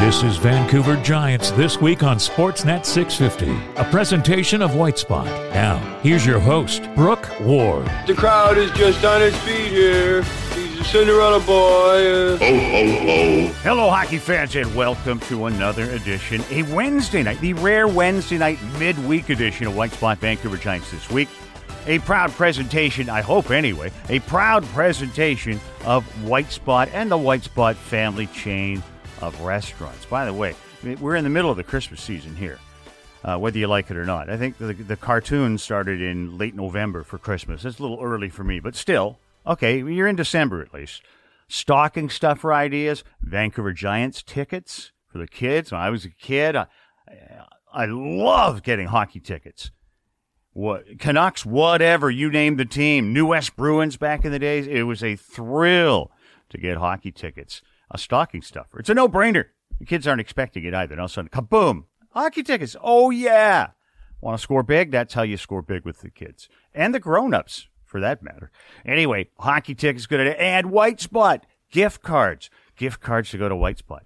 This is Vancouver Giants This Week on Sportsnet 650, a presentation of White Spot. Now, here's your host, Brooke Ward. The crowd is just on its feet here. He's a Cinderella boy. Ho, ho, ho. Hello, hockey fans, and welcome to another edition, a Wednesday night, the rare Wednesday night midweek edition of White Spot Vancouver Giants This Week. A proud presentation, I hope anyway, a proud presentation of White Spot and the White Spot family chain of restaurants. By the way, we're in the middle of the Christmas season here, whether you like it or not. I think the cartoon started in late November for Christmas. It's a little early for me, but still, okay, you're in December at least. Stocking stuffer ideas, Vancouver Giants tickets for the kids. When I was a kid, I loved getting hockey tickets. Canucks, whatever, you name the team. New West Bruins back in the days. It was a thrill to get hockey tickets. A stocking stuffer. It's a no-brainer. The kids aren't expecting it either. And all of a sudden, kaboom! Hockey tickets. Oh, yeah. Want to score big? That's how you score big with the kids. And the grown-ups, for that matter. Anyway, hockey tickets, good idea. And White Spot. Gift cards. Gift cards to go to White Spot.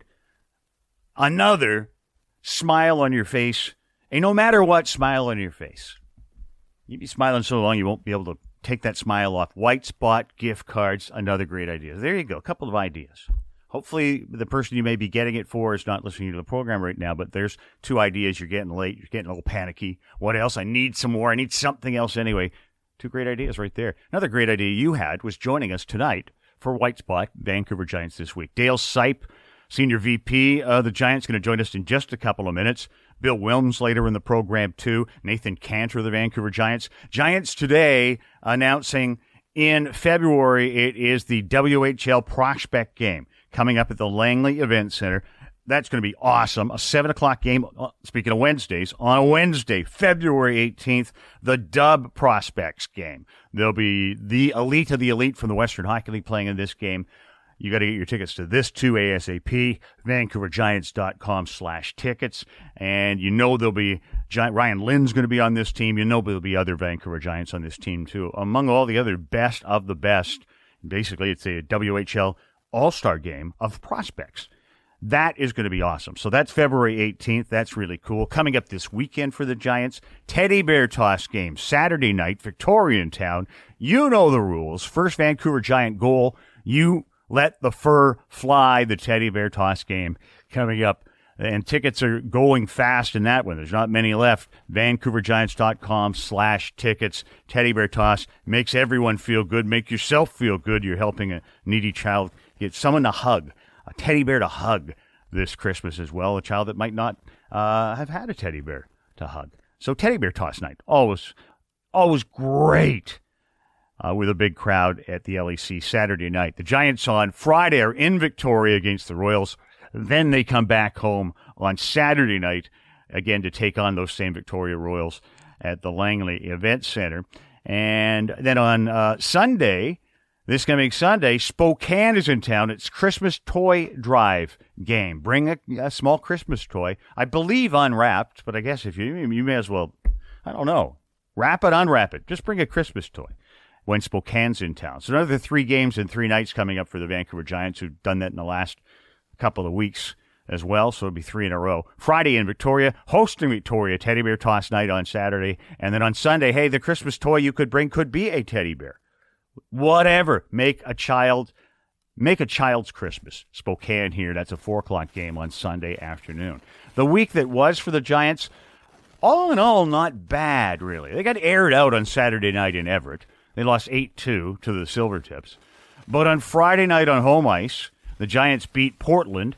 Another smile on your face. A no matter what smile on your face. You'd be smiling so long you won't be able to take that smile off. White Spot gift cards, another great idea. There you go. A couple of ideas. Hopefully the person you may be getting it for is not listening to the program right now, but there's two ideas. You're getting late. You're getting a little panicky. What else? I need some more. I need something else anyway. Two great ideas right there. Another great idea you had was joining us tonight for White Spot, Vancouver Giants This Week. Dale Sipe, Senior VP of the Giants, going to join us in just a couple of minutes. Bill Wilms later in the program, too. Nathan Cantor of the Vancouver Giants. Giants today announcing in February it is the WHL Prospect Game coming up at the Langley Event Center. That's going to be awesome. A 7 o'clock game, speaking of Wednesdays, on a Wednesday, February 18th, the Dub Prospects game. There'll be the elite of the elite from the Western Hockey League playing in this game. You got to get your tickets to this too ASAP, VancouverGiants.com/tickets. And you know there'll be Ryan Lynn's going to be on this team. You know there'll be other Vancouver Giants on this team too. Among all the other best of the best, basically it's a WHL All-Star game of prospects. That is going to be awesome. So that's February 18th. That's really cool. Coming up this weekend for the Giants, Teddy Bear Toss game, Saturday night, Victoriantown. You know the rules. First Vancouver Giant goal, you let the fur fly. The Teddy Bear Toss game coming up. And tickets are going fast in that one. There's not many left. VancouverGiants.com/tickets. Teddy Bear Toss makes everyone feel good. Make yourself feel good. You're helping a needy child get someone to hug, a teddy bear to hug this Christmas as well. A child that might not have had a teddy bear to hug. So Teddy Bear Toss night, always great. With a big crowd at the LEC Saturday night. The Giants on Friday are in Victoria against the Royals. Then they come back home on Saturday night, again, to take on those same Victoria Royals at the Langley Event Center. And then on Sunday, this coming Sunday, Spokane is in town. It's Christmas toy drive game. Bring a small Christmas toy. I believe unwrapped, but I guess if you may as well, I don't know, wrap it, unwrap it. Just bring a Christmas toy when Spokane's in town. So another 3 games and 3 nights coming up for the Vancouver Giants, who've done that in the last couple of weeks as well, so it'll be 3 in a row. Friday in Victoria, hosting Victoria, Teddy Bear Toss night on Saturday. And then on Sunday, hey, the Christmas toy you could bring could be a teddy bear. Whatever. Make a child's Christmas. Spokane here. That's a 4 o'clock game on Sunday afternoon. The week that was for the Giants, all in all, not bad, really. They got aired out on Saturday night in Everett. They lost 8-2 to the Silvertips. But on Friday night on home ice, the Giants beat Portland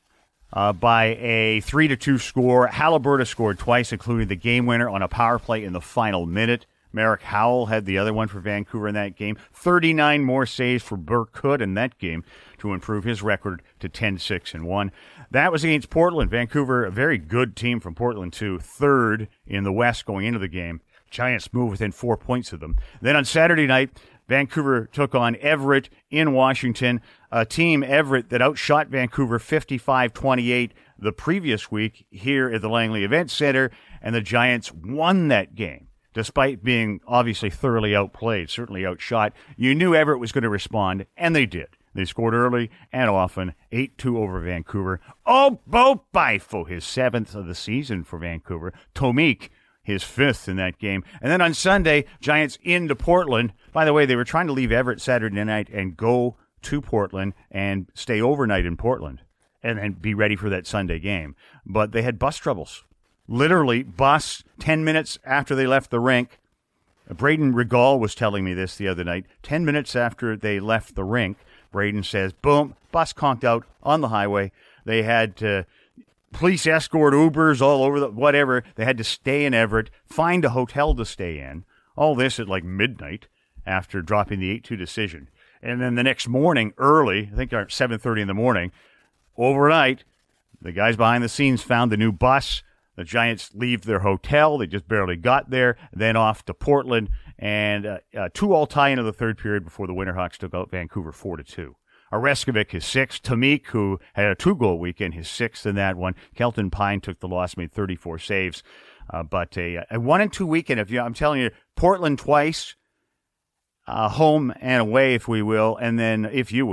by a 3-2 score. Haliburton scored twice, including the game winner on a power play in the final minute. Merrick Howell had the other one for Vancouver in that game. 39 more saves for Burke Hood in that game to improve his record to 10-6-1. That was against Portland. Vancouver, a very good team from Portland, too. 3rd in the West going into the game. Giants move within 4 points of them. Then on Saturday night, Vancouver took on Everett in Washington, a team, Everett, that outshot Vancouver 55-28 the previous week here at the Langley Event Center, and the Giants won that game, despite being obviously thoroughly outplayed, certainly outshot. You knew Everett was going to respond, and they did. They scored early and often, 8-2 over Vancouver. Oh, Bo Bifo, his 7th of the season for Vancouver. Tomic, his 5th in that game. And then on Sunday, Giants into Portland. By the way, they were trying to leave Everett Saturday night and go to Portland and stay overnight in Portland and then be ready for that Sunday game. But they had bus troubles. Literally, bus 10 minutes after they left the rink. Braden Regal was telling me this the other night. 10 minutes after they left the rink, Braden says, boom, bus conked out on the highway. They had police escort Ubers all over whatever. They had to stay in Everett, find a hotel to stay in. All this at like midnight after dropping the 8-2 decision. And then the next morning, early, I think at 7:30 in the morning, overnight, the guys behind the scenes found the new bus. The Giants leave their hotel. They just barely got there. Then off to Portland. And 2-all tie into the third period before the Winterhawks took out Vancouver 4-2. Oreskovic, his 6th. Tomic, who had a 2-goal weekend, his 6th in that one. Kelton Pine took the loss, made 34 saves. But a 1-2 weekend, I'm telling you, Portland twice, home and away, if you will, and then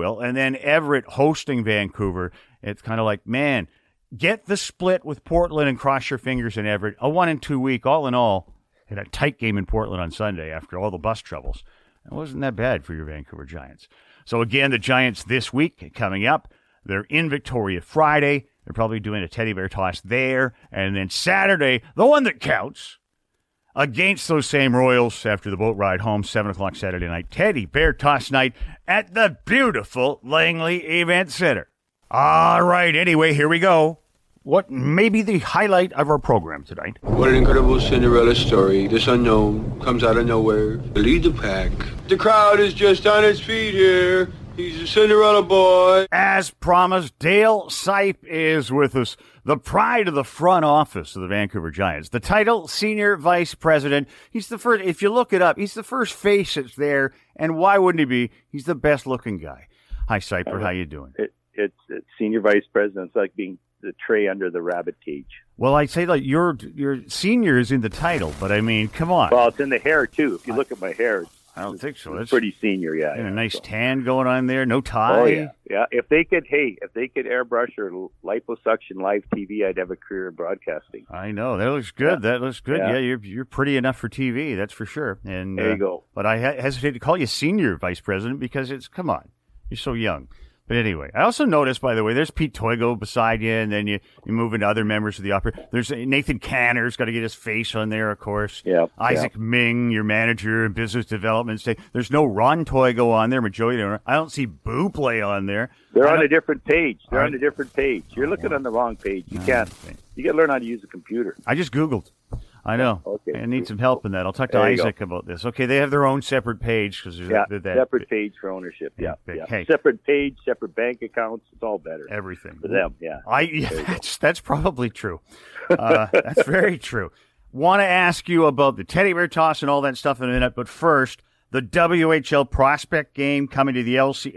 Everett hosting Vancouver. It's kind of like, man, get the split with Portland and cross your fingers in Everett. A 1-2 week, all in all, had a tight game in Portland on Sunday after all the bus troubles. It wasn't that bad for your Vancouver Giants. So again, the Giants this week coming up. They're in Victoria Friday. They're probably doing a teddy bear toss there. And then Saturday, the one that counts, against those same Royals after the boat ride home, 7 o'clock Saturday night. Teddy bear toss night at the beautiful Langley Event Center. All right, anyway, here we go. What may be the highlight of our program tonight? What an incredible Cinderella story. This unknown comes out of nowhere to lead the pack. The crowd is just on its feet here. He's a Cinderella boy. As promised, Dale Sipe is with us, the pride of the front office of the Vancouver Giants. The title, Senior Vice President. He's the first, if you look it up, he's the first face that's there, and why wouldn't he be? He's the best-looking guy. Hi, Siper, how you doing? It's Senior Vice President. It's like being the tray under the rabbit cage. Well, I'd say like your senior is in the title, but I mean, come on. Well, it's in the hair, too. If you look at my hair, I don't think so. It's pretty senior, yeah. And a nice tan going on there, no tie. Oh, yeah. If they could airbrush or liposuction live TV, I'd have a career in broadcasting. I know. That looks good. Yeah. That looks good. Yeah, you're pretty enough for TV, that's for sure. And there you go. But I hesitate to call you Senior Vice President because come on, you're so young. But anyway, I also noticed, by the way, there's Pete Toigo beside you, and then you move into other members of the opera. There's Nathan Canner's got to get his face on there, of course. Yeah. Isaac Ming, your manager in business development. There's no Ron Toigo on there, majority owner. I don't see Boo Play on there. They're on a different page. On a different page. You're looking on the wrong page. You can't. You got to learn how to use a computer. I just Googled. I know. Okay. I need some help in that. I'll talk to Isaac about this. Okay, they have their own separate page because separate page for ownership. Yeah. Hey. Separate page, separate bank accounts. It's all better. Everything for them. Yeah. That's probably true. That's very true. Want to ask you about the teddy bear toss and all that stuff in a minute, but first, the WHL prospect game coming to the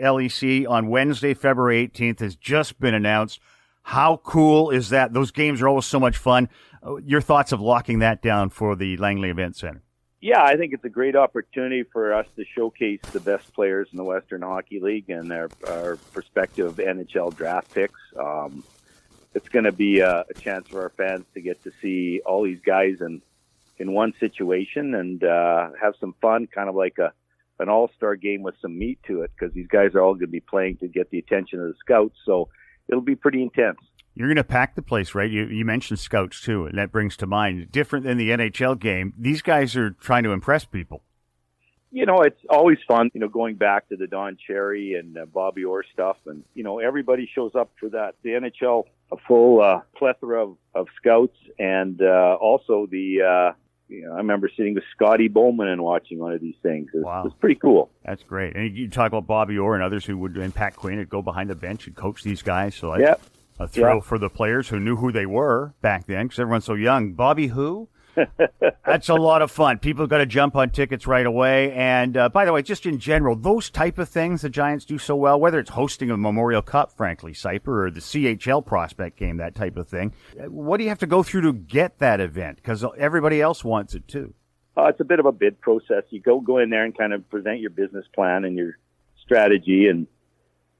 LEC on Wednesday, February 18th has just been announced. How cool is that? Those games are always so much fun. Your thoughts of locking that down for the Langley Event Center? Yeah, I think it's a great opportunity for us to showcase the best players in the Western Hockey League and our prospective NHL draft picks. It's going to be a chance for our fans to get to see all these guys in one situation and have some fun, kind of like an all-star game with some meat to it, because these guys are all going to be playing to get the attention of the scouts. So it'll be pretty intense. You're going to pack the place, right? You mentioned scouts, too, and that brings to mind, different than the NHL game, these guys are trying to impress people. You know, it's always fun, going back to the Don Cherry and Bobby Orr stuff. And, everybody shows up for that. The NHL, a full plethora of scouts. And also I remember sitting with Scotty Bowman and watching one of these things. It was pretty cool. That's great. And you talk about Bobby Orr and others and Pat Quinn would go behind the bench and coach these guys. So a thrill for the players who knew who they were back then, because everyone's so young. Bobby who? That's a lot of fun. People got to jump on tickets right away. And by the way, just in general, those type of things the Giants do so well, whether it's hosting a Memorial Cup, frankly, Siper, or the CHL prospect game, that type of thing. What do you have to go through to get that event? Because everybody else wants it too. It's a bit of a bid process. You go in there and kind of present your business plan and your strategy, and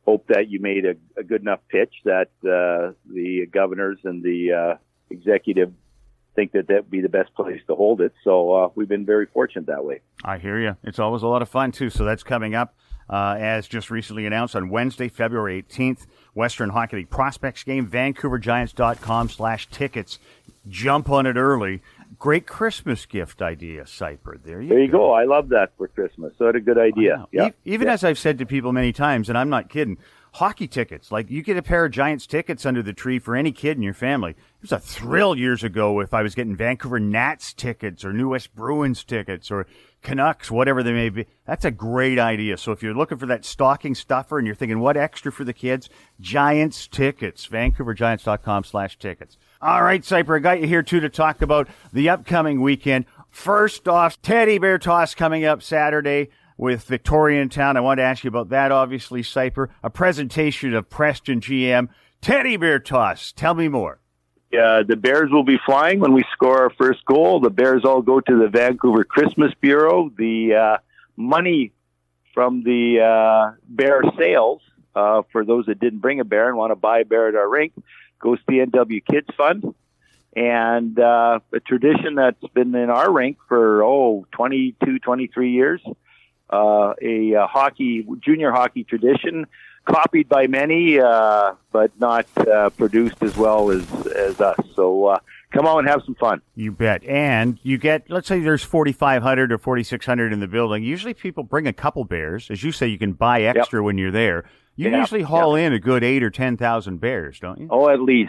hope that you made a good enough pitch that the governors and the executive think that would be the best place to hold it. So we've been very fortunate that way. I hear you. It's always a lot of fun, too. So that's coming up, as just recently announced, on Wednesday, February 18th. Western Hockey League prospects game, VancouverGiants.com/tickets. Jump on it early. Great Christmas gift idea, Cyper. There you go. I love that for Christmas. So that's a good idea. Yeah. Even as I've said to people many times, and I'm not kidding, hockey tickets. Like, you get a pair of Giants tickets under the tree for any kid in your family. It was a thrill years ago if I was getting Vancouver Nats tickets or New West Bruins tickets or Canucks, whatever they may be. That's a great idea. So if you're looking for that stocking stuffer and you're thinking, what extra for the kids? Giants tickets. VancouverGiants.com/tickets. All right, Cyper, I got you here, too, to talk about the upcoming weekend. First off, Teddy Bear Toss coming up Saturday with Victorian-Town. I want to ask you about that, obviously, Cyper. A presentation of Preston GM. Teddy Bear Toss. Tell me more. The Bears will be flying when we score our first goal. The Bears all go to the Vancouver Christmas Bureau. The money from the bear sales, for those that didn't bring a bear and want to buy a bear at our rink, goes to the NW Kids Fund. And a tradition that's been in our rink for, 22, 23 years. A junior hockey tradition, copied by many, but not produced as well as us. So come on and have some fun. You bet. And you get, let's say there's 4,500 or 4,600 in the building. Usually people bring a couple bears. As you say, you can buy extra when you're there. You usually haul in a good 8,000 or 10,000 bears, don't you? Oh, at least.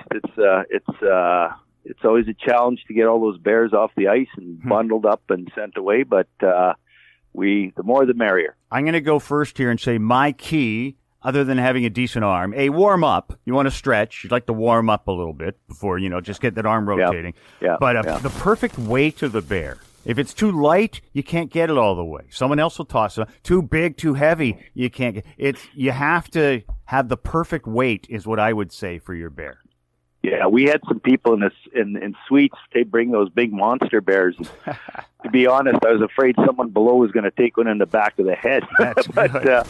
It's always a challenge to get all those bears off the ice and bundled up and sent away, but the more the merrier. I'm going to go first here and say my key, other than having a decent arm, warm up. You want to stretch. You'd like to warm up a little bit before, just get that arm rotating. Yeah. But the perfect weight of the bear. If it's too light, you can't get it all the way. Someone else will toss it. Too big, too heavy, you can't get it. You have to have the perfect weight is what I would say for your bear. Yeah, we had some people in suites. They bring those big monster bears. To be honest, I was afraid someone below was going to take one in the back of the head. That's but good.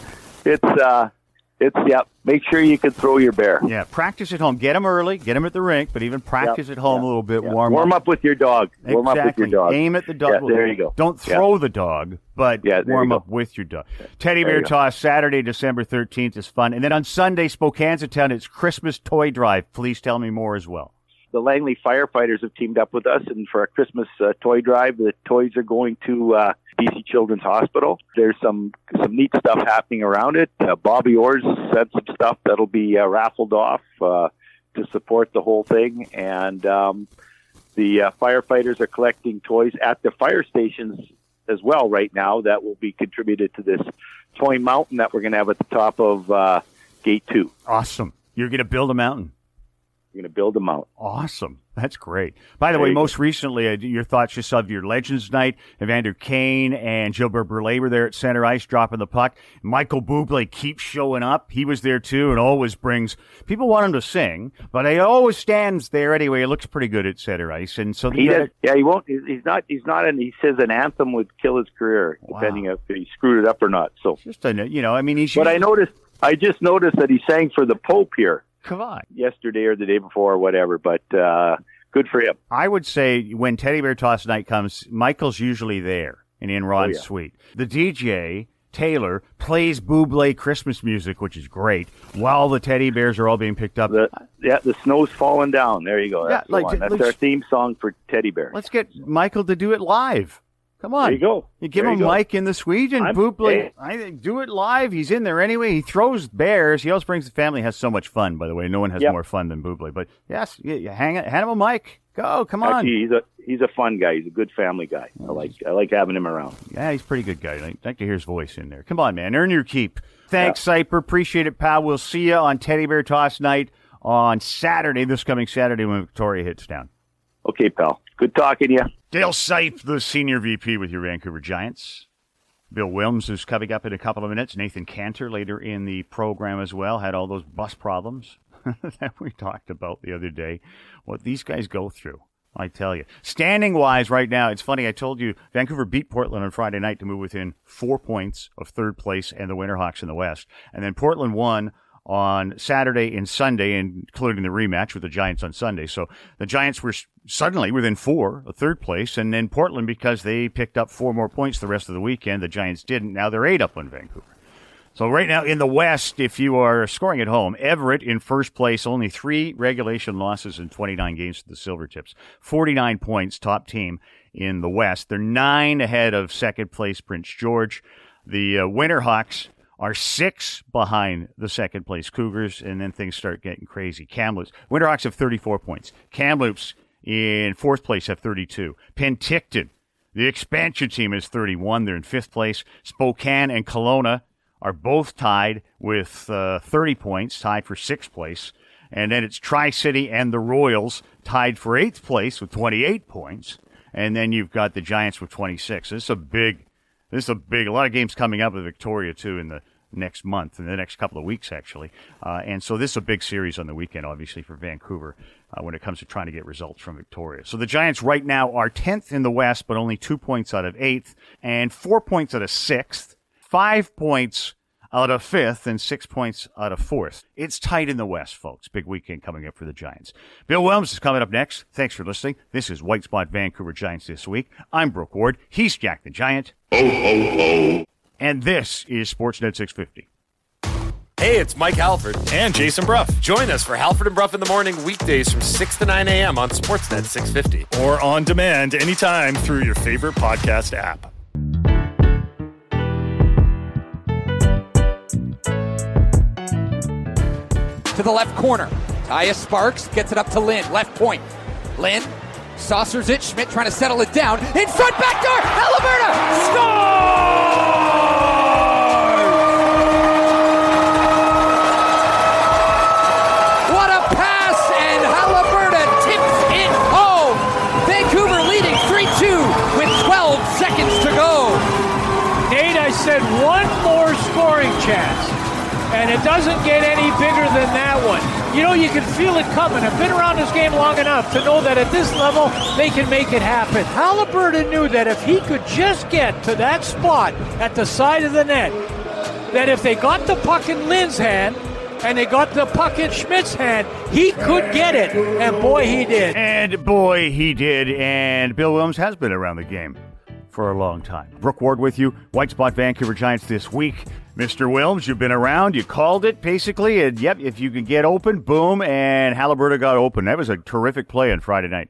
Make sure you can throw your bear. Yeah, practice at home. Get them early. Get them at the rink, but even practice at home a little bit. Warm up with your dog. Exactly. Warm up with your dog. Aim at the dog. Yeah, there you go. Don't throw the dog, but warm up with your dog. Teddy Bear Toss, Saturday, December 13th is fun. And then on Sunday, Spokanestown, it's Christmas Toy Drive. Please tell me more as well. The Langley firefighters have teamed up with us, and for our Christmas toy drive, the toys are going to BC Children's Hospital. There's some neat stuff happening around it. Bobby Orrs sent some stuff that'll be raffled off to support the whole thing, and the firefighters are collecting toys at the fire stations as well right now that will be contributed to this toy mountain that we're going to have at the top of Gate 2. Awesome. You're going to build a mountain. We're going to build them out. Awesome. That's great. By the way, most recently, your thoughts just of your Legends Night. Evander Kane and Gilbert Brulé were there at center ice dropping the puck. Michael Bublé keeps showing up. He was there too and always brings, people want him to sing, but he always stands there anyway. He looks pretty good at center ice. And so he won't, he's not, he says an anthem would kill his career, depending if he screwed it up or not. So just but I just noticed that he sang for the Pope here. Come on. Yesterday or the day before or whatever, but good for him. I would say when Teddy Bear Toss night comes, Michael's usually there in Ron's suite. The DJ, Taylor, plays Bublé Christmas music, which is great, while the teddy bears are all being picked up. The snow's falling down. There you go. That's our theme song for teddy bears. Let's get Michael to do it live. Come on. There you go. You give him Mike in the suite and Bublé. I think do it live. He's in there anyway. He throws bears. He always brings the family. Has so much fun, by the way. No one has more fun than Bublé. But yes, hand him a mic. Go. Come on. Actually, he's a fun guy. He's a good family guy. I like having him around. Yeah, he's a pretty good guy. I like to hear his voice in there. Come on, man. Earn your keep. Thanks, Cyper. Appreciate it, pal. We'll see you on Teddy Bear Toss night on Saturday, this coming Saturday when Victoria hits down. Okay, pal. Good talking to you. Dale Sipe, the Senior VP with your Vancouver Giants. Bill Wilms is coming up in a couple of minutes. Nathan Cantor later in the program as well. Had all those bus problems that we talked about the other day. What these guys go through, I tell you. Standing-wise right now, it's funny. I told you Vancouver beat Portland on Friday night to move within 4 points of third place and the Winterhawks in the West. And then Portland won on Saturday and Sunday, including the rematch with the Giants on Sunday. So the Giants were suddenly within 4 of third place, and then Portland, because they picked up 4 more points the rest of the weekend, the Giants didn't. Now they're 8 up on Vancouver. So right now in the West, if you are scoring at home, Everett in first place, only 3 regulation losses in 29 games to the Silvertips. 49 points, top team in the West. They're 9 ahead of second place Prince George. The Winterhawks are 6 behind the second place Cougars, and then things start getting crazy. Kamloops, Winterhawks have 34 points. Kamloops in fourth place have 32. Penticton, the expansion team, is 31. They're in fifth place. Spokane and Kelowna are both tied with 30 points, tied for sixth place. And then it's Tri-City and the Royals tied for eighth place with 28 points. And then you've got the Giants with 26. This is a lot of games coming up with Victoria, too, in the next month, in the next couple of weeks, actually. And so this is a big series on the weekend, obviously, for Vancouver when it comes to trying to get results from Victoria. So the Giants right now are 10th in the West, but only 2 points out of 8th, and 4 points out of 6th, 5 points out of 5th, and 6 points out of 4th. It's tight in the West, folks. Big weekend coming up for the Giants. Bill Williams is coming up next. Thanks for listening. This is White Spot Vancouver Giants This Week. I'm Brooke Ward. He's Jack the Giant. Ho, ho, ho. And this is Sportsnet 650. Hey, it's Mike Halford and Jason Bruff. Join us for Halford and Bruff in the Morning weekdays from 6 to 9 a.m. on Sportsnet 650. Or on demand anytime through your favorite podcast app. To the left corner. Tyus Sparks gets it up to Lynn. Left point. Lynn saucers it. Schmidt trying to settle it down. In front, back door. Haliburton scores! What a pass, and Haliburton tips it home. Vancouver leading 3-2 with 12 seconds to go. Nate, I said one more scoring chance. And it doesn't get any bigger than that one. You know, you can feel it coming. I've been around this game long enough to know that at this level, they can make it happen. Haliburton knew that if he could just get to that spot at the side of the net, that if they got the puck in Lynn's hand and they got the puck in Schmidt's hand, he could get it. And boy, he did. And boy, he did. And Bill Williams has been around the game for a long time. Brooke Ward with you. White Spot Vancouver Giants This Week. Mr. Williams, you've been around. You called it, basically. And, yep, if you can get open, boom, and Haliburton got open. That was a terrific play on Friday night.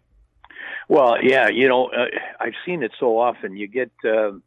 Well, yeah, you know, I've seen it so often. You get a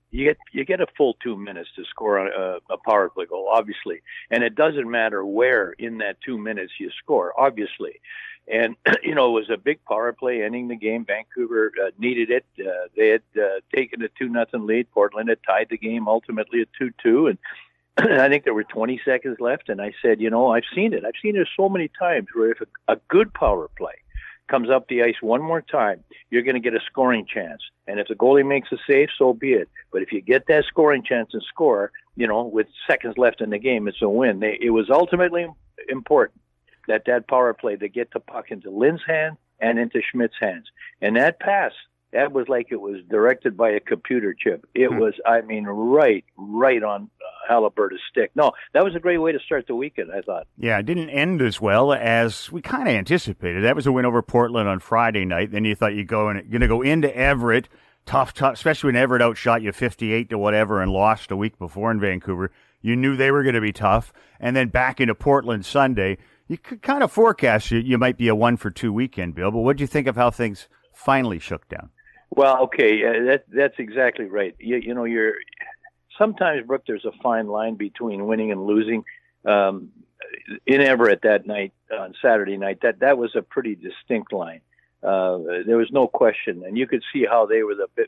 full 2 minutes to score a power play goal, obviously. And it doesn't matter where in that 2 minutes you score, obviously. And, you know, it was a big power play ending the game. Vancouver needed it. They had taken a 2-0 lead. Portland had tied the game ultimately at 2-2. And I think there were 20 seconds left. And I said, you know, I've seen it. I've seen it so many times where if a good power play comes up the ice one more time, you're going to get a scoring chance. And if the goalie makes a save, so be it. But if you get that scoring chance and score, you know, with seconds left in the game, it's a win. It was ultimately important that power play to get the puck into Lynn's hand and into Schmidt's hands. And that pass, that was like it was directed by a computer chip. It was, I mean, right on Haliburton's stick. No, that was a great way to start the weekend, I thought. Yeah, it didn't end as well as we kind of anticipated. That was a win over Portland on Friday night. Then you thought you're going to go into Everett, tough, especially when Everett outshot you 58 to whatever and lost a week before in Vancouver. You knew they were going to be tough. And then back into Portland Sunday. You could kind of forecast you might be a 1-for-2 weekend, Bill, but what do you think of how things finally shook down? Well, okay, that's exactly right. You know, sometimes, Brooke, there's a fine line between winning and losing. In Everett that night, on Saturday night, that was a pretty distinct line. There was no question, and you could see how they were the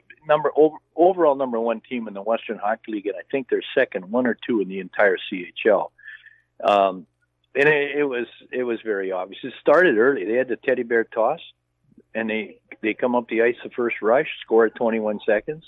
overall number one team in the Western Hockey League, and I think they're second, 1 or 2 in the entire CHL. And it was very obvious. It started early. They had the teddy bear toss, and they come up the ice the first rush, score at 21 seconds.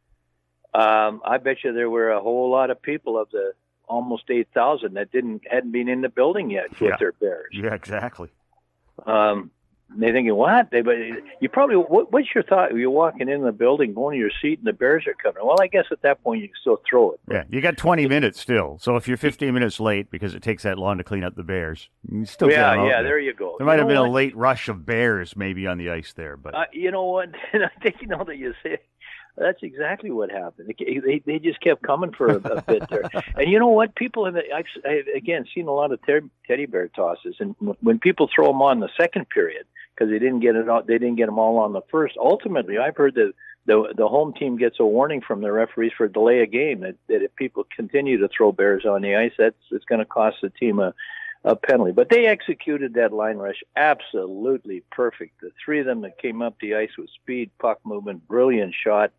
I bet you there were a whole lot of people of the almost 8,000 that hadn't been in the building yet with their Bears. Yeah, exactly. they're thinking, what? You probably, what's your thought? You're walking in the building, going to your seat, and the Bears are coming. Well, I guess at that point you can still throw it. Yeah, you got 20 minutes still. So if you're 15 minutes late because it takes that long to clean up the Bears, you can still get them out there you go. There might have been a late rush of Bears maybe on the ice there. But you know what? I think that you say that's exactly what happened. They just kept coming for a bit there. And you know what? People have, I've again seen a lot of teddy bear tosses, and when people throw them on the second period because they didn't get it out, they didn't get them all on the first. Ultimately, I've heard that the home team gets a warning from the referees for delay a game. That if people continue to throw bears on the ice, it's going to cost the team a penalty. But they executed that line rush absolutely perfect. The three of them that came up the ice with speed, puck movement, brilliant shot.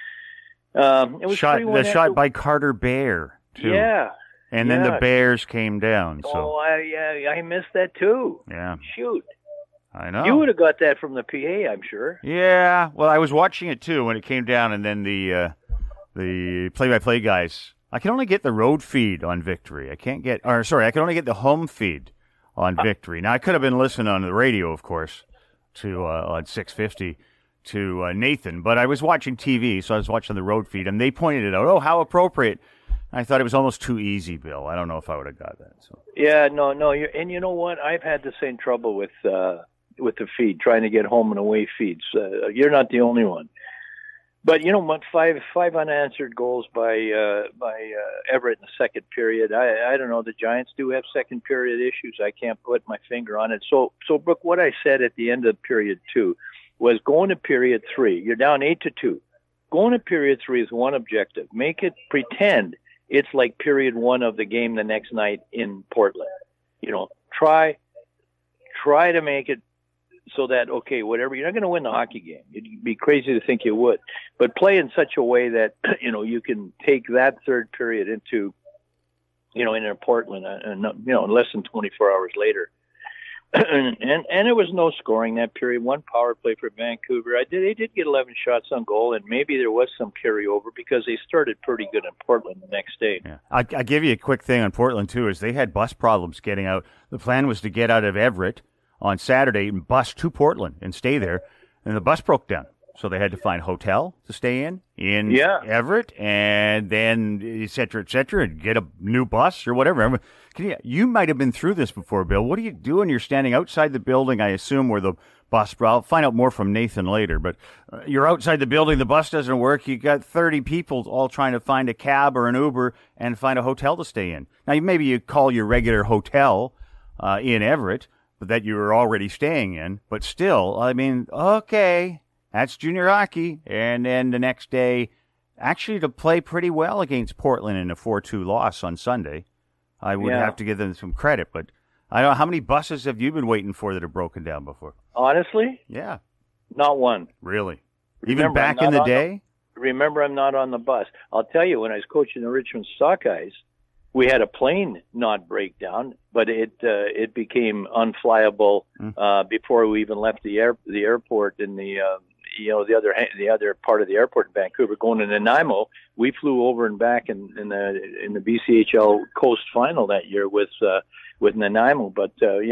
It was the shot by Carter Bear, too. Yeah. And then the Bears came down. So. Oh, I missed that, too. Yeah. Shoot. I know. You would have got that from the PA, I'm sure. Yeah. Well, I was watching it, too, when it came down, and then the play-by-play guys. I can only get the road feed on Victory. I can only get the home feed on Victory. Now, I could have been listening on the radio, of course, to on 650 to Nathan, but I was watching TV, so I was watching the road feed, and they pointed it out. Oh, how appropriate. I thought it was almost too easy, Bill. I don't know if I would have got that. So. Yeah, no. And you know what? I've had the same trouble with the feed, trying to get home and away feeds. You're not the only one. But you know what? Five unanswered goals by Everett in the second period. I don't know. The Giants do have second period issues. I can't put my finger on it. So Brooke, what I said at the end of period 2 was going to period 3. You're down 8-2. Going to period 3 is one objective. Make it pretend it's like period 1 of the game the next night in Portland. You know, try to make it so that, okay, whatever, you're not going to win the hockey game. It'd be crazy to think you would. But play in such a way that, you know, you can take that third period into, you know, into Portland, less than 24 hours later. and it was no scoring that period. One power play for Vancouver. They did get 11 shots on goal, and maybe there was some carryover because they started pretty good in Portland the next day. Yeah. I'll give you a quick thing on Portland, too, is they had bus problems getting out. The plan was to get out of Everett on Saturday and bus to Portland and stay there, and the bus broke down. So they had to find a hotel to stay in Everett, and then et cetera, and get a new bus or whatever. You might have been through this before, Bill. What do you do when you're standing outside the building, I assume, where the bus, I'll find out more from Nathan later, but you're outside the building, the bus doesn't work, you got 30 people all trying to find a cab or an Uber and find a hotel to stay in. Now, maybe you call your regular hotel in Everett that you were already staying in, but still, I mean, okay, that's junior hockey. And then the next day, actually to play pretty well against Portland in a 4-2 loss on Sunday. I would have to give them some credit, but I don't know, how many buses have you been waiting for that have broken down before? Honestly? Yeah. Not one. Really? Even back in the day? Remember, I'm not on the bus. I'll tell you, when I was coaching the Richmond Sockeyes, we had a plane not break down, but it became unflyable before we even left the airport in the the other part of the airport in Vancouver, going to Nanaimo. We flew over and back in the BCHL Coast Final that year with Nanaimo, but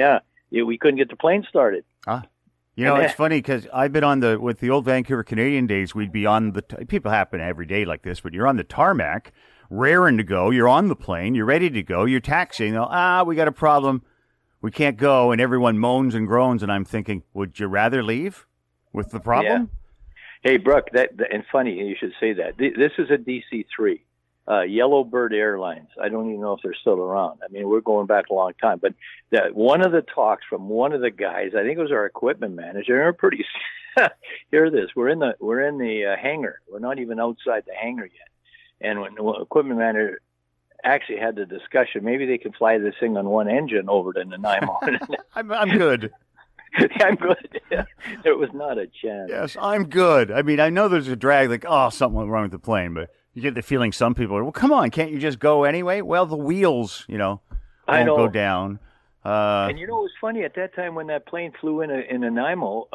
we couldn't get the plane started. You know, it's funny because I've been with the old Vancouver Canadian days, we'd be on people happen every day like this, but you're on the tarmac, raring to go, you're on the plane, you're ready to go, you're taxiing, we got a problem, we can't go, and everyone moans and groans, and I'm thinking, would you rather leave with the problem? Yeah. Hey, Brooke, and funny you should say that. This is a DC-3. Yellowbird Airlines. I don't even know if they're still around. I mean, we're going back a long time. But one of the talks from one of the guys, I think it was our equipment manager, and we're pretty. Hear this: we're in the hangar. We're not even outside the hangar yet. And when the equipment manager actually had the discussion, maybe they could fly this thing on one engine over to Nanaimo. I'm good. I'm good. There was not a chance. Yes, I'm good. I mean, I know there's a drag, like, something went wrong with the plane, but you get the feeling some people are, well, come on, can't you just go anyway? Well, the wheels, won't go down. And it was funny, at that time when that plane flew in Nanaimo,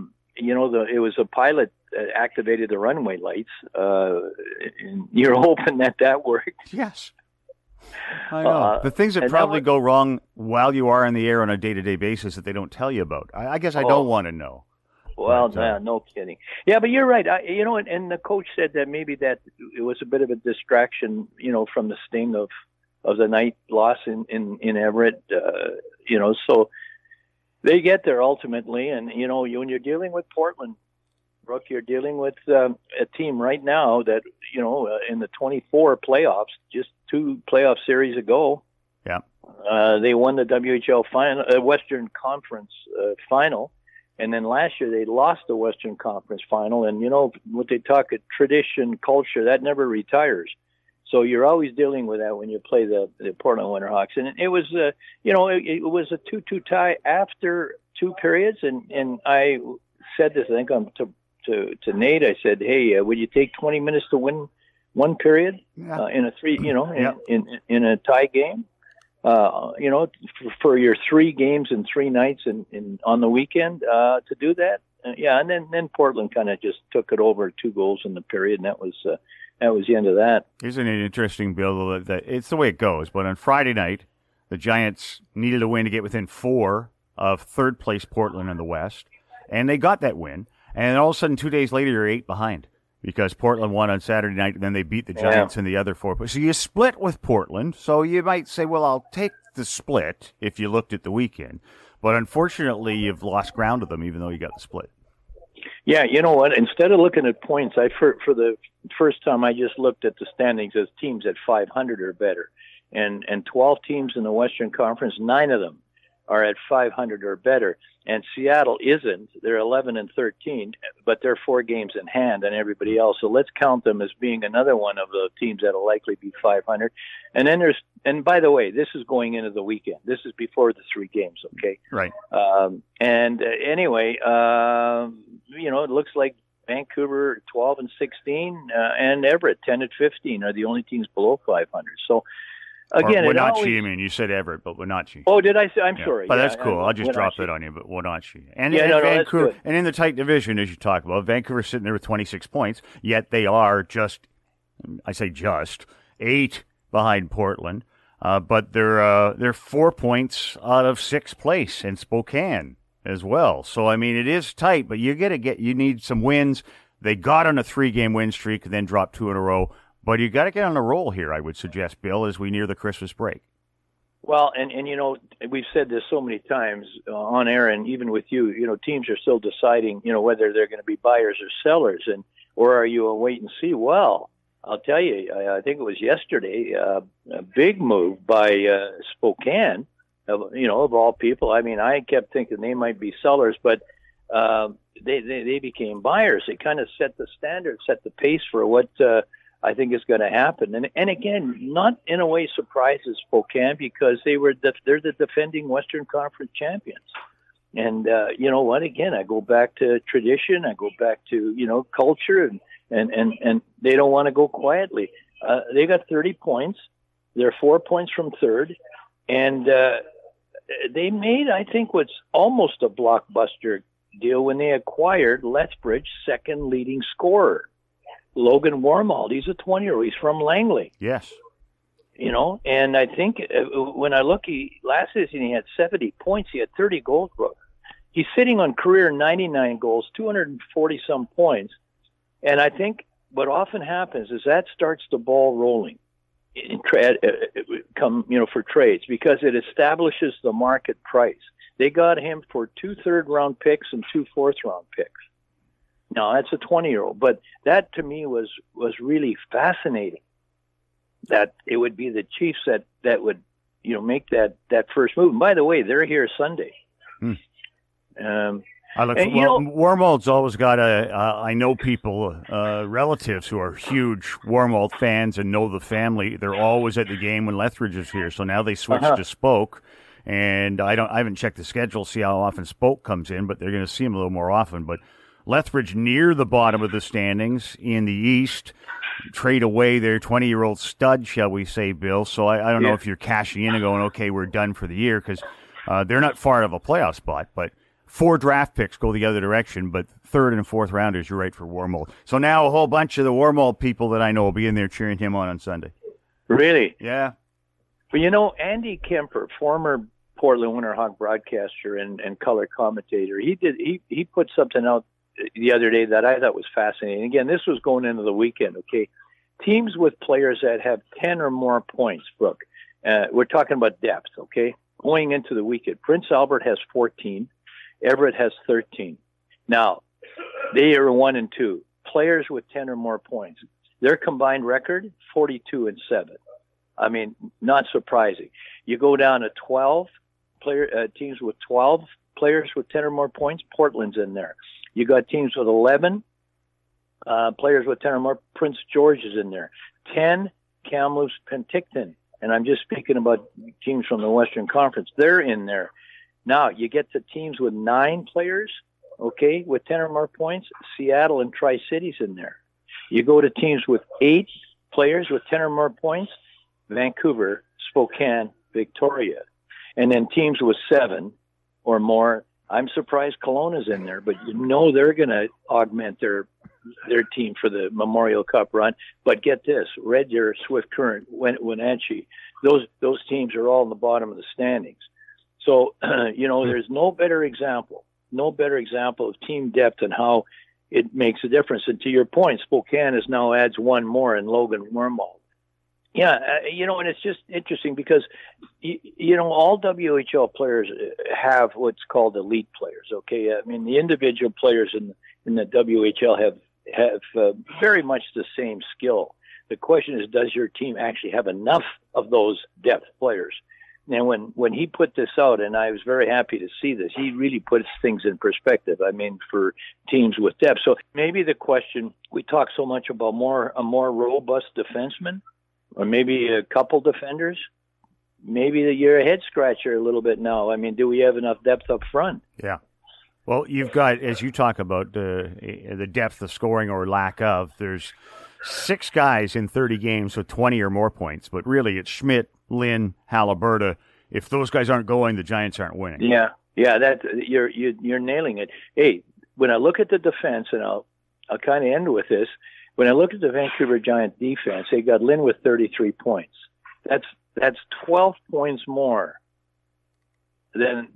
it was a pilot that activated the runway lights, and you're hoping that worked. Yes. I know. The things that probably go wrong while you are in the air on a day-to-day basis that they don't tell you about. I guess I don't want to know. Well, no kidding. Yeah, but you're right. And the coach said that maybe that it was a bit of a distraction, from the sting of the night loss in Everett, so they get there ultimately. And, when you're dealing with Portland, Brooke, you're dealing with a team right now that, in the 24 playoffs, just 2 playoff series ago, they won the WHL final, Western Conference final. And then last year they lost the Western Conference final. And, what they talk of tradition, culture, that never retires. So you're always dealing with that when you play the Portland Winterhawks. And it was, it was a 2-2 tie after 2 periods. And I said this, I think, to Nate. I said, hey, would you take 20 minutes to win 1 period in a 3, in a tie game? For your 3 games and 3 nights on the weekend to do that. And then Portland kind of just took it over 2 goals in the period, and that was the end of that. Isn't it interesting, Bill, that it's the way it goes, but on Friday night, the Giants needed a win to get within 4 of third-place Portland in the West, and they got that win, and all of a sudden 2 days later you're 8 behind. Because Portland won on Saturday night, and then they beat the Giants in the other 4. So you split with Portland. So you might say, well, I'll take the split if you looked at the weekend. But unfortunately, you've lost ground to them, even though you got the split. Yeah, you know what? Instead of looking at points, for the first time, I just looked at the standings as teams at 500 or better. And 12 teams in the Western Conference, 9 of them are at 500 or better. And Seattle isn't. They're 11 and 13, but they're 4 games in hand on everybody else. So let's count them as being another one of the teams that'll likely be 500. And then and by the way, this is going into the weekend. This is before the 3 games, okay? Right. Anyway, it looks like Vancouver 12 and 16 and Everett 10 and 15 are the only teams below 500. So. Again, Wenatchee, you said Everett, but Wenatchee. Oh, did I say? I'm sorry. But that's cool. I'll just drop it on you, but Wenatchee. And Vancouver, and in the tight division, as you talk about, Vancouver's sitting there with 26 points, yet they are just 8 behind Portland. But they're 4 points out of 6th place in Spokane as well. So, it is tight, but you need some wins. They got on a 3-game win streak and then dropped 2 in a row. But you got to get on a roll here, I would suggest, Bill, as we near the Christmas break. Well, and we've said this so many times on air, and even with you, teams are still deciding, whether they're going to be buyers or sellers, or are you a wait and see? Well, I'll tell you, I think it was yesterday, a big move by Spokane, of all people. I kept thinking they might be sellers, but they became buyers. They kind of set the standard, set the pace for what I think is going to happen. And again, not in a way surprises Spokane because they're the defending Western Conference champions. And you know what? Again, I go back to tradition. I go back to culture, and they don't want to go quietly. They got 30 points. They're 4 points from third, and they made, I think, what's almost a blockbuster deal when they acquired Lethbridge's second leading scorer, Logan Warmald. He's a 20-year-old. He's from Langley. Yes. And I think when I look, last season he had 70 points. He had 30 goals, Brooke. He's sitting on career 99 goals, 240-some points. And I think what often happens is that starts the ball rolling for trades because it establishes the market price. They got him for 2 third-round picks and 2 fourth-round picks. Now, that's a 20-year-old, but that to me was really fascinating, that it would be the Chiefs that would, make that first move. And by the way, they're here Sunday. Warmald's always got I know people, relatives who are huge Warmald fans and know the family. They're always at the game when Lethbridge is here. So now they switched to Spoke. And I haven't checked the schedule to see how often Spoke comes in, but they're going to see him a little more often. But Lethbridge near the bottom of the standings in the East, trade away their 20-year-old stud, shall we say, Bill. So I don't know if you're cashing in and going, okay, we're done for the year, because they're not far out of a playoff spot. But 4 draft picks go the other direction, but 3rd and 4th rounders, you're right, for Warmald. So now a whole bunch of the Warmald people that I know will be in there cheering him on Sunday. Really? Yeah. Well, Andy Kemper, former Portland Winterhawk broadcaster and color commentator, he put something out the other day that I thought was fascinating. Again, this was going into the weekend, okay? Teams with players that have 10 or more points, Brooke. We're talking about depth, okay? Going into the weekend. Prince Albert has 14. Everett has 13. Now, they are 1 and 2. Players with 10 or more points. Their combined record, 42 and 7. I mean, not surprising. You go down to 12 teams with 12 players with 10 or more points. Portland's in there. You got teams with 11 players with 10 or more. Prince George is in there. 10, Kamloops, Penticton. And I'm just speaking about teams from the Western Conference. They're in there. Now, you get to teams with 9 players, okay, with 10 or more points. Seattle and Tri-Cities in there. You go to teams with 8 players with 10 or more points. Vancouver, Spokane, Victoria. And then teams with 7 or more. I'm surprised Kelowna's in there, but they're going to augment their team for the Memorial Cup run. But get this, Red Deer, Swift Current, Wenatchee, those teams are all in the bottom of the standings. So, there's no better example of team depth and how it makes a difference. And to your point, Spokane now adds 1 more in Logan Wormald. Yeah, and it's just interesting because, all WHL players have what's called elite players, okay? I mean, the individual players in the WHL have very much the same skill. The question is, does your team actually have enough of those depth players? And when he put this out, and I was very happy to see this, he really puts things in perspective, I mean, for teams with depth. So maybe the question, we talk so much about a more robust defenseman, or maybe a couple defenders. Maybe you're a head scratcher a little bit now. I mean, do we have enough depth up front? Yeah. Well, you've got, as you talk about the depth of scoring or lack of, there's 6 guys in 30 games with 20 or more points. But really, it's Schmidt, Lynn, Haliburton. If those guys aren't going, the Giants aren't winning. Yeah. That you're nailing it. Hey, when I look at the defense, and I'll kind of end with this. When I look at the Vancouver Giant defense, they got Lynn with 33 points. That's 12 points more than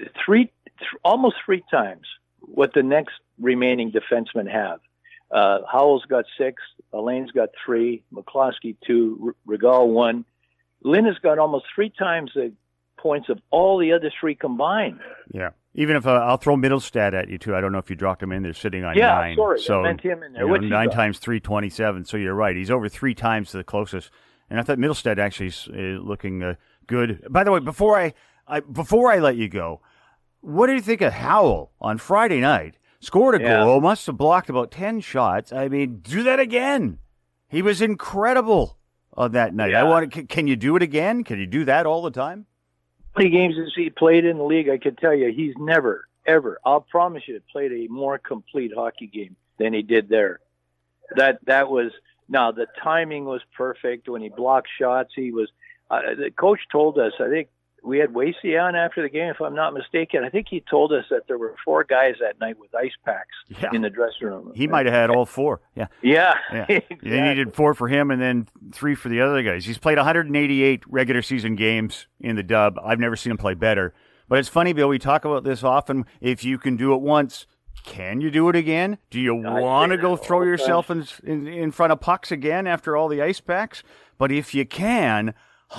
almost 3 times what the next remaining defensemen have. Howell's got 6, Elaine's got 3, McCloskey 2, Regal 1. Lynn has got almost 3 times the points of all the other 3 combined. Yeah. Even if I'll throw Middlestad at you, too. I don't know if you dropped him in there sitting on 9. Yeah, sorry. So, I meant him in there. 9 times 3, 27. So you're right. He's over 3 times the closest. And I thought Middlestad actually is looking good. By the way, before I let you go, what do you think of Howell on Friday night? Scored a goal, must have blocked about 10 shots. I mean, do that again. He was incredible on that night. Yeah. Can you do it again? Can you do that all the time? How many games has he played in the league? I can tell you, he's never, ever, I'll promise you, played a more complete hockey game than he did there. That was, now the timing was perfect. When he blocked shots, he was, the coach told us, I think we had Wasey on after the game, if I'm not mistaken. I think he told us that there were 4 guys that night with ice packs in the dressing room. He might have had all 4. Yeah. Exactly. You needed 4 for him and then 3 for the other guys. He's played 188 regular season games in the dub. I've never seen him play better. But it's funny, Bill, we talk about this often. If you can do it once, can you do it again? Do you want to go throw yourself in front of pucks again after all the ice packs? But if you can,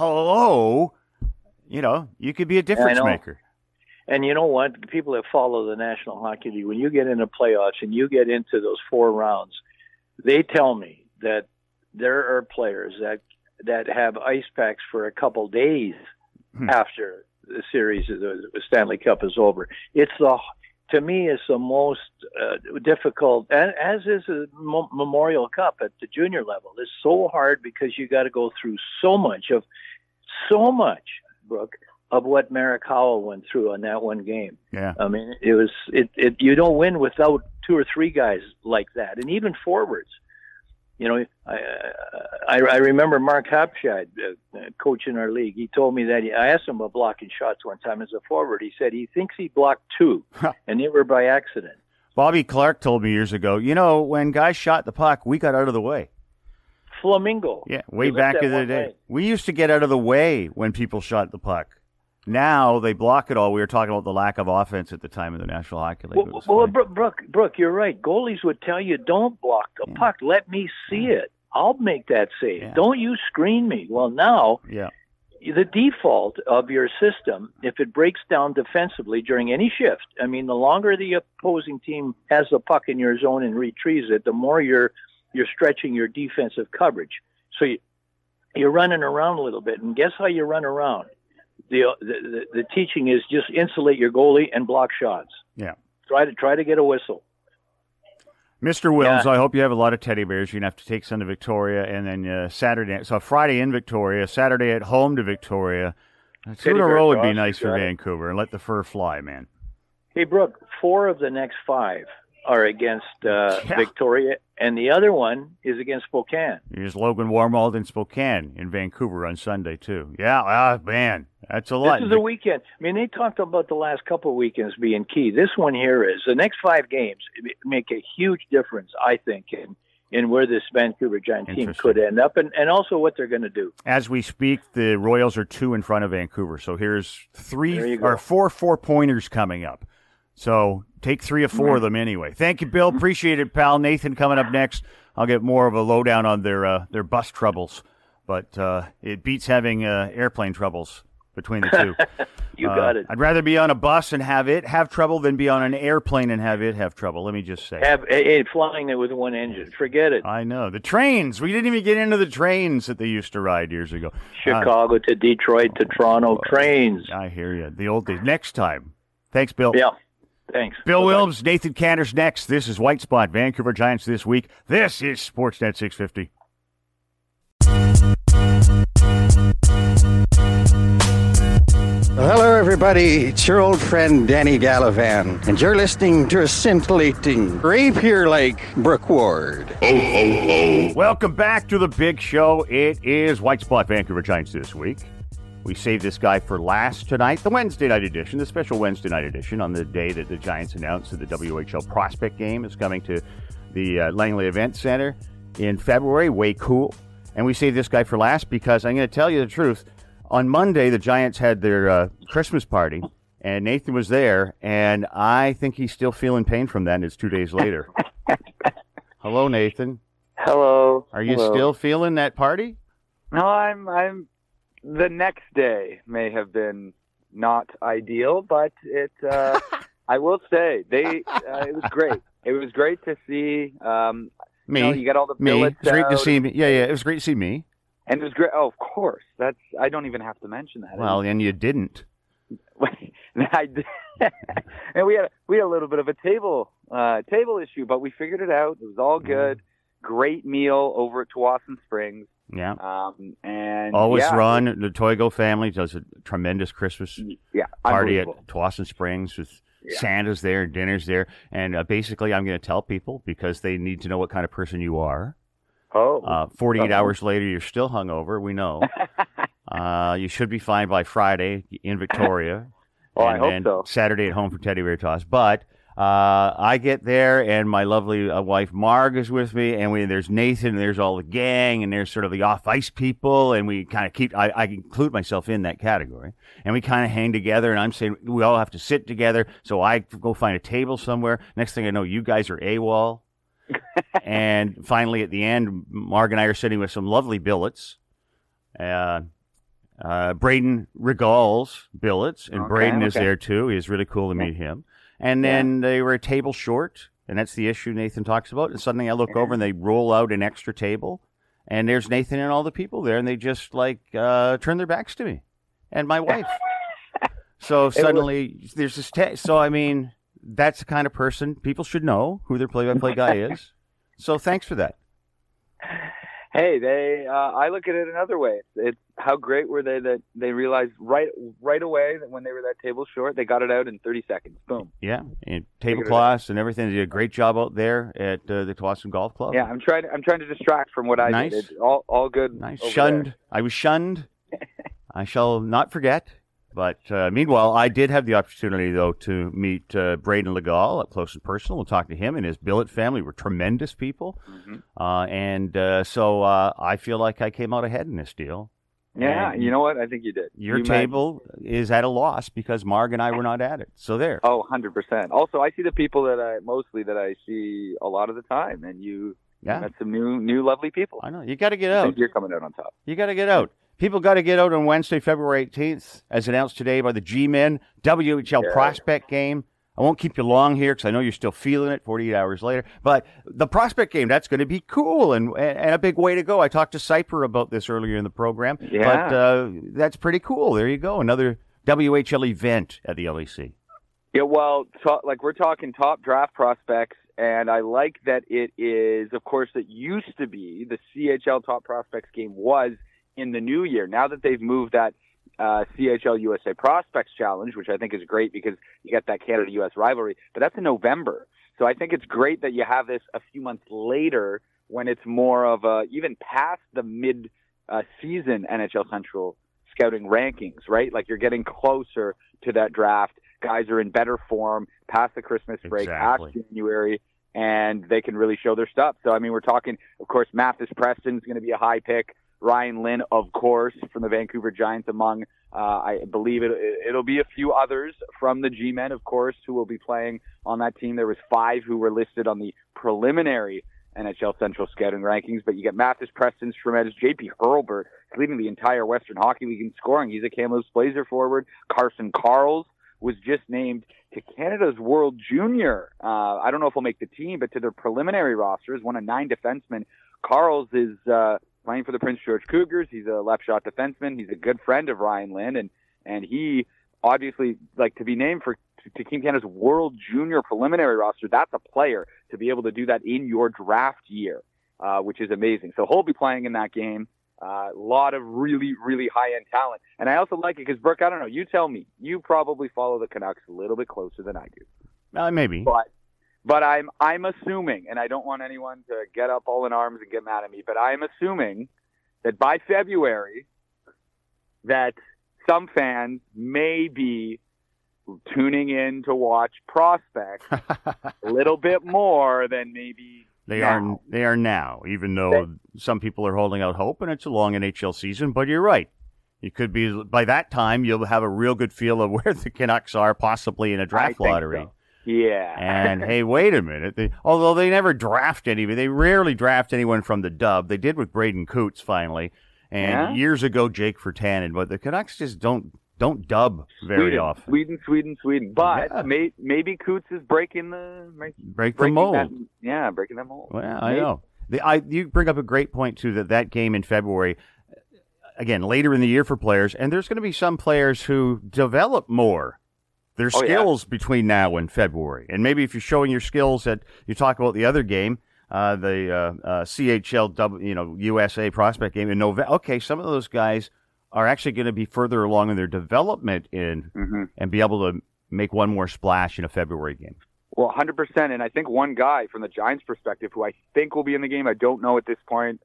you could be a difference maker. And you know what? People that follow the National Hockey League, when you get into playoffs and you get into those 4 rounds, they tell me that there are players that have ice packs for a couple days after the series, the Stanley Cup is over. To me, it's the most difficult, as is the Memorial Cup at the junior level. It's so hard because you got to go through so much, Brooke, of what Merrick Howell went through on that one game. Yeah. I mean, you don't win without 2 or 3 guys like that, and even forwards. I remember Mark Hapshad, coach in our league. He told me that I asked him about blocking shots one time as a forward. He said he thinks he blocked 2, and they were by accident. Bobby Clark told me years ago, when guys shot the puck, we got out of the way. flamingo. Yeah, way You back lift in that the one day. leg. We used to get out of the way when people shot the puck. Now they block it all. We were talking about the lack of offense at the time of the National Hockey League. Well, Brooke, you're right. Goalies would tell you, don't block the puck. Let me see it. I'll make that save. Yeah. Don't you screen me. Well, now Yeah. the default of your system, if it breaks down defensively during any shift, I mean, the longer the opposing team has the puck in your zone and retrieves it, the more you're stretching your defensive coverage. So you're running around a little bit, and guess how you run around? The teaching is just insulate your goalie and block shots. Yeah. Try to get a whistle. Mr. Wills, Yeah. I hope you have a lot of teddy bears. You're going to have to take some to Victoria, and then Saturday. So Friday in Victoria, Saturday at home to Victoria. Two Teddy in a bear row would be toss, nice for got it. Vancouver, and let the fur fly, man. Hey, Brooke, 4 of the next 5 are against Victoria, and the other one is against Spokane. Here's Logan Warmold in Spokane in Vancouver on Sunday, too. Yeah, man, that's a lot. This is a weekend. I mean, they talked about the last couple of weekends being key. This one here is the next 5 games make a huge difference, I think, in where this Vancouver Giant team could end up, and also what they're going to do. As we speak, the Royals are 2 in front of Vancouver. So here's There you go. 4 4-pointers coming up. So take 3 of 4 of them anyway. Thank you, Bill. Appreciate it, pal. Nathan coming up next. I'll get more of a lowdown on their bus troubles, but it beats having airplane troubles between the two. You got it. I'd rather be on a bus and have it have trouble than be on an airplane and have it have trouble. Let me just say. Flying it with one engine. Forget it. I know. The trains. We didn't even get into the trains that they used to ride years ago. Chicago to Detroit to Toronto trains. I hear you. The old days. Next time. Thanks, Bill. Yeah. Thanks. Bill Wilms, Nathan Cantor's next. This is White Spot, Vancouver Giants This Week. This is Sportsnet 650. Well, hello, everybody. It's your old friend Danny Gallivan, and you're listening to a scintillating, rapier-like Brooke Ward. Welcome back to the big show. It is White Spot, Vancouver Giants This Week. We saved this guy for last tonight, the Wednesday night edition, the special Wednesday night edition, on the day that the Giants announced that the WHL prospect game is coming to the Langley Event Center in February. Way cool. And we saved this guy for last because I'm going to tell you the truth. On Monday, the Giants had their Christmas party, and Nathan was there, and I think he's still feeling pain from that, and it's 2 days later. Hello, Nathan. Hello. Are you still feeling that party? No, I'm. The next day may have been not ideal, but it. I will say it was great. It was great to see. Me. You got all the me. billets It's great to out. see me. Yeah, it was great to see me. And it was great. Oh, of course. I don't even have to mention that. Well, and you didn't. I did. And we had a little bit of a table issue, but we figured it out. It was all good. Great meal over at Tsawwassen Springs. Yeah. And always run. The Toigo family does a tremendous Christmas party at Tsawwassen Springs with Santa's there, dinner's there, and basically I'm going to tell people because they need to know what kind of person you are. 48 hours later, you're still hungover. We know. You should be fine by Friday in Victoria. Well, and I hope then so. Saturday at home for Teddy Bear Toss. But I get there, and my lovely wife Marg is with me, and there's Nathan, and there's all the gang, and there's sort of the off-ice people, and we kind of keep, I include myself in that category, and we kind of hang together, and I'm saying we all have to sit together, so I go find a table somewhere. Next thing I know, you guys are AWOL. And finally, at the end, Marg and I are sitting with some lovely billets. Braden Regal's billets, and Braden is there too. It's really cool to meet him. And then they were a table short, and that's the issue Nathan talks about. And suddenly I look over, and they roll out an extra table, and there's Nathan and all the people there, and they just turn their backs to me and my wife. So suddenly there's this. So I mean, that's the kind of person people should know who their play-by-play guy is. So thanks for that. Hey, I look at it another way. It's how great were they that they realized right away that when they were that table short, they got it out in 30 seconds. Boom. Yeah, and tablecloths and everything. They did a great job out there at the Tsawwassen Golf Club. Yeah, I'm trying to distract from what I did. It's all good. Nice. Over Shunned. there. I was shunned. I shall not forget. But meanwhile, I did have the opportunity, though, to meet Braden Legal up close and personal and talk to him and his billet family. Were tremendous people. So I feel like I came out ahead in this deal. Yeah, and you know what? I think you did. Your table is at a loss because Marg and I were not at it. So there. Oh, 100%. Also, I see the people that I see a lot of the time, and you met some new lovely people. I know. You got to get out. I think you're coming out on top. You got to get out. People got to get out on Wednesday, February 18th, as announced today by the G-Men. WHL prospect game. I won't keep you long here because I know you're still feeling it 48 hours later. But the prospect game, that's going to be cool and a big way to go. I talked to Cyper about this earlier in the program. Yeah. But that's pretty cool. There you go. Another WHL event at the LEC. Yeah, well, we're talking top draft prospects, and I like that it is, of course, it used to be the CHL top prospects game was in the new year. Now that they've moved that CHL USA Prospects Challenge, which I think is great because you get that Canada-US rivalry, but that's in November. So I think it's great that you have this a few months later when it's more of even past the mid-season NHL Central scouting rankings, right? Like you're getting closer to that draft. Guys are in better form past the Christmas break, past January, and they can really show their stuff. So, I mean, we're talking, of course, Mathis Preston's going to be a high pick. Ryan Lynn, of course, from the Vancouver Giants, among, I believe it'll be a few others from the G-Men, of course, who will be playing on that team. There was 5 who were listed on the preliminary NHL Central scouting rankings, but you get Mathis Preston, tremendous. JP Hurlburt leading the entire Western Hockey League in scoring. He's a Kamloops Blazer forward. Carson Carls was just named to Canada's World Junior. I don't know if he'll make the team, but to their preliminary roster is one of 9 defensemen. Carls is playing for the Prince George Cougars. He's a left shot defenseman. He's a good friend of Ryan Lynn, and he obviously, like, to be named to Team Canada's World Junior preliminary roster, that's a player to be able to do that in your draft year, which is amazing. So he'll be playing in that game. A lot of really, really high-end talent. And I also like it because, Brooke, I don't know, you tell me. You probably follow the Canucks a little bit closer than I do. Maybe. But I'm assuming, and I don't want anyone to get up all in arms and get mad at me, but I'm assuming that by February that some fans may be tuning in to watch prospects a little bit more than maybe They are now, even though some people are holding out hope, and it's a long NHL season. But you're right. You could be, by that time, you'll have a real good feel of where the Canucks are, possibly in a draft lottery. So. Yeah. And hey, wait a minute. Although they never draft anybody, they rarely draft anyone from the dub. They did with Braden Coots finally, and years ago Jake Virtanen. But the Canucks just don't dub very often. Sweden. But maybe Coots is breaking the mold. Breaking that mold. Well, I know. You bring up a great point too. That game in February, again later in the year for players, and there's going to be some players who develop more their skills between now and February. And maybe if you're showing your skills you talk about the other game, the CHL USA prospect game in November. Okay, some of those guys are actually going to be further along in their development and be able to make one more splash in a February game. Well, 100%. And I think one guy from the Giants' perspective who I think will be in the game, I don't know at this point,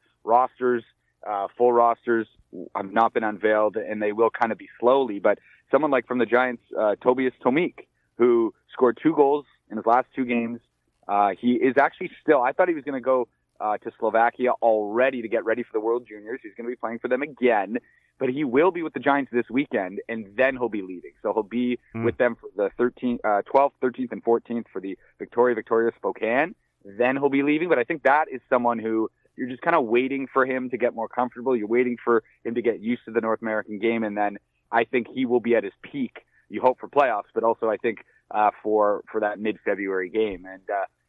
full rosters have not been unveiled, and they will kind of be slowly. But someone like from the Giants, Tobias Tomik, who scored 2 goals in his last 2 games. He is actually still, I thought he was going to go to Slovakia already to get ready for the World Juniors. He's going to be playing for them again. But he will be with the Giants this weekend, and then he'll be leaving. So he'll be with them for the 12th, 13th, and 14th for the Victoria Spokane. Then he'll be leaving. But I think that is someone who you're just kind of waiting for him to get more comfortable. You're waiting for him to get used to the North American game, and then I think he will be at his peak. You hope for playoffs, but also I think for that mid-February game. And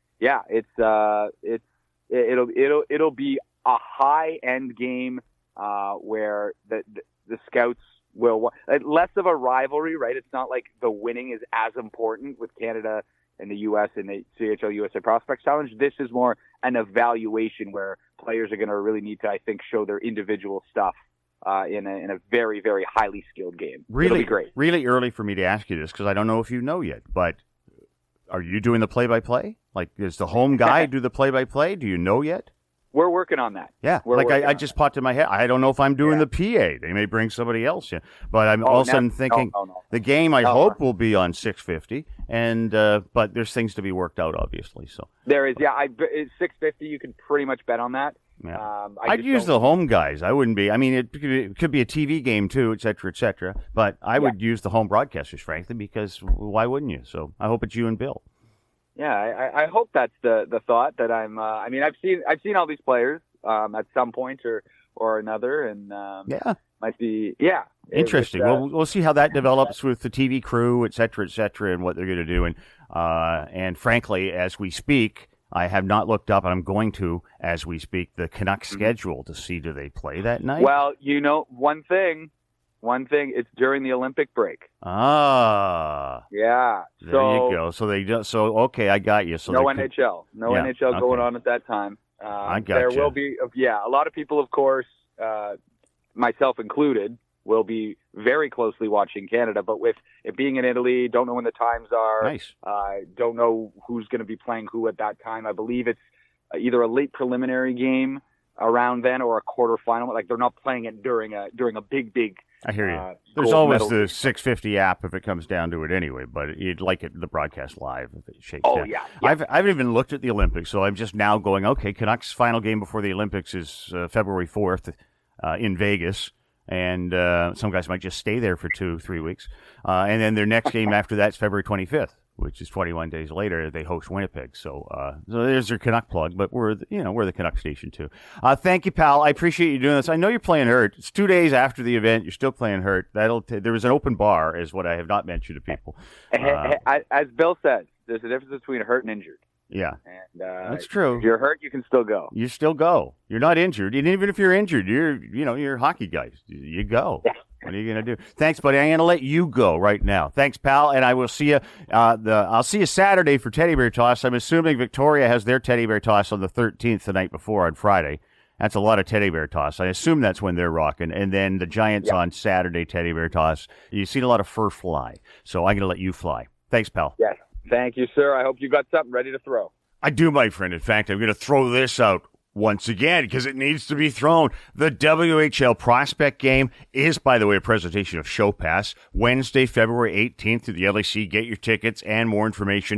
it'll be a high-end game where the scouts will less of a rivalry, right? It's not like the winning is as important with Canada and the U.S. in the CHL USA Prospects Challenge. This is more an evaluation where players are going to really need to, I think, show their individual stuff in a very, very highly skilled game. Really, it'll be great. Really early for me to ask you this because I don't know if you know yet, but are you doing the play-by-play? Like, does the home guy do the play-by-play? Do you know yet? We're working on that. Yeah, I just popped in my head. I don't know if I'm doing the PA. They may bring somebody else in. But I'm all of a sudden thinking the game, I hope, will be on 650. And but there's things to be worked out, obviously. So there is. Yeah, 650. You can pretty much bet on that. Yeah. I'd use the home guys. I wouldn't be. I mean, it could be a TV game too, et cetera, et cetera. But I would use the home broadcasters, frankly, because why wouldn't you? So I hope it's you and Bill. Yeah, I hope that's the thought that I'm. I mean, I've seen all these players at some point or another, and might be interesting. We'll see how that develops with the TV crew, et cetera, and what they're going to do. And frankly, as we speak, I have not looked up, and I'm going to, as we speak, the Canucks schedule to see do they play that night. Well, one thing, it's during the Olympic break. Ah. Yeah. There you go. So okay, I got you. So no NHL. NHL going on at that time. I got you. There will be, a lot of people, of course, myself included, will be very closely watching Canada. But with it being in Italy, don't know when the times are. Nice. Don't know who's going to be playing who at that time. I believe it's either a late preliminary game around then or a quarterfinal. Like they're not playing it during a big. I hear you. There's always the 650 app if it comes down to it anyway, but you'd like it the broadcast live if it shakes down. Yeah. I haven't even looked at the Olympics, so I'm just now going, okay, Canucks' final game before the Olympics is February 4th in Vegas, and some guys might just stay there for 2-3 weeks. And then their next game after that's February 25th, which is 21 days later. They host Winnipeg. So there's your Canuck plug, but we're the Canuck station too. Thank you, pal. I appreciate you doing this. I know you're playing hurt. It's 2 days after the event. You're still playing hurt. There was an open bar, is what I have not mentioned to people. As Bill said, there's a difference between hurt and injured. Yeah, and that's true. If you're hurt, you can still go. You still go. You're not injured. And even if you're injured, you're hockey guys. You go. Yeah. What are you going to do? Thanks, buddy. I'm going to let you go right now. Thanks, pal. And I will see you. I'll see you Saturday for Teddy Bear Toss. I'm assuming Victoria has their Teddy Bear Toss on the 13th, the night before, on Friday. That's a lot of Teddy Bear Toss. I assume that's when they're rocking. And then the Giants on Saturday, Teddy Bear Toss. You've seen a lot of fur fly. So I'm going to let you fly. Thanks, pal. Yes. Thank you, sir. I hope you got something ready to throw. I do, my friend. In fact, I'm going to throw this out once again because it needs to be thrown. The WHL prospect game is, by the way, a presentation of Show Pass. Wednesday, February 18th at the LAC. Get your tickets and more information.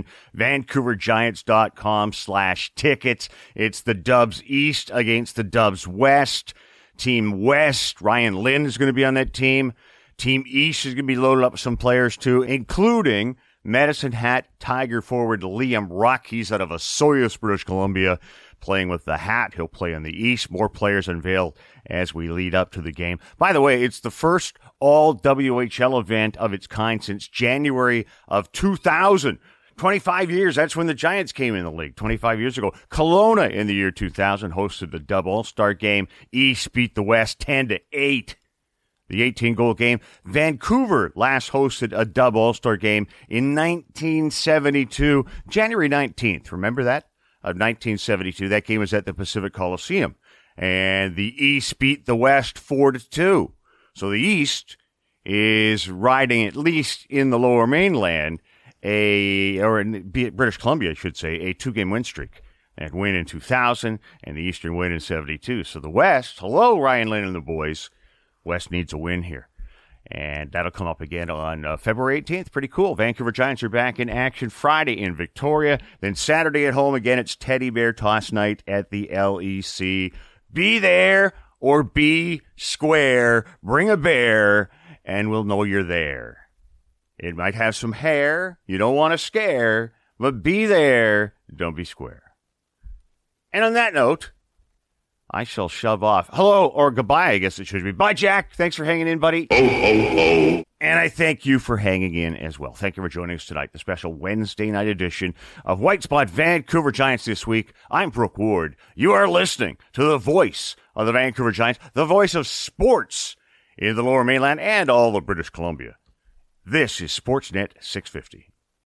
VancouverGiants.com/tickets. It's the Dubs East against the Dubs West. Team West, Ryan Lynn is going to be on that team. Team East is going to be loaded up with some players too, including Medicine Hat Tiger forward Liam Ruck. He's out of Osoyoos, British Columbia, playing with the Hat. He'll play on the East. More players unveiled as we lead up to the game. By the way, it's the first all-WHL event of its kind since January of 2000. 25 years, that's when the Giants came in the league, 25 years ago. Kelowna in the year 2000 hosted the Dub All-Star game. East beat the West 10-8. The 18-goal game. Vancouver last hosted a Dub All-Star game in 1972, January 19th. Remember that? Of 1972. That game was at the Pacific Coliseum. And the East beat the West 4-2. So the East is riding, at least in the Lower Mainland, or in British Columbia, I should say, a 2-game win streak. And win in 2000, and the Eastern win in 72. So the West, hello, Ryan Lynn and the boys. West needs a win here. And that'll come up again on February 18th. Pretty cool. Vancouver Giants are back in action Friday in Victoria. Then Saturday at home again, it's Teddy Bear Toss night at the LEC. Be there or be square. Bring a bear, and we'll know you're there. It might have some hair. You don't want to scare, but be there. Don't be square. And on that note, I shall shove off. Hello, or goodbye, I guess it should be. Bye, Jack. Thanks for hanging in, buddy. Ho, ho, ho. And I thank you for hanging in as well. Thank you for joining us tonight, the special Wednesday night edition of White Spot Vancouver Giants this week. I'm Brooke Ward. You are listening to the voice of the Vancouver Giants, the voice of sports in the Lower Mainland and all of British Columbia. This is Sportsnet 650.